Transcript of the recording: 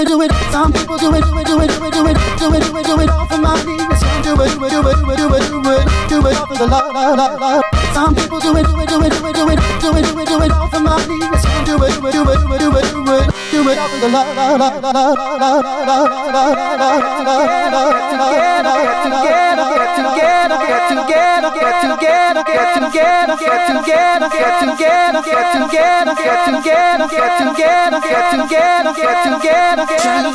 Some people do it off of my knees. Some do it off of the la la la la. Some people do it off of my knees. Some do it off of the la la la la la la la la la.